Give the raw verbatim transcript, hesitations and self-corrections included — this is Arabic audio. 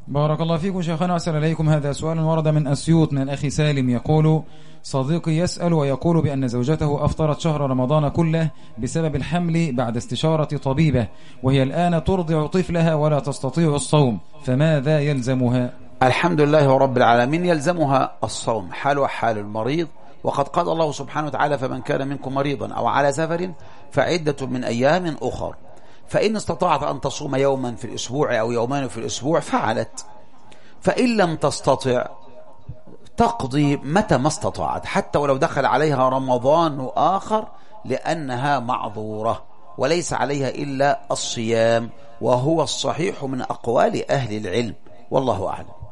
بارك الله فيكم شيخنا. أسأل إليكم هذا سؤال ورد من أسيوط من الأخ سالم يقول: صديقي يسأل ويقول بأن زوجته أفطرت شهر رمضان كله بسبب الحمل بعد استشارة طبيبة، وهي الآن ترضع طفلها ولا تستطيع الصوم، فماذا يلزمها؟ الحمد لله رب العالمين، يلزمها الصوم حال حال المريض، وقد قال الله سبحانه وتعالى: فمن كان منكم مريضا أو على سفر فعدة من أيام أخر. فإن استطاعت أن تصوم يوما في الأسبوع أو يومان في الأسبوع فعلت، فإن لم تستطع تقضي متى ما استطاعت، حتى ولو دخل عليها رمضان آخر، لأنها معذورة وليس عليها إلا الصيام، وهو الصحيح من أقوال أهل العلم، والله أعلم.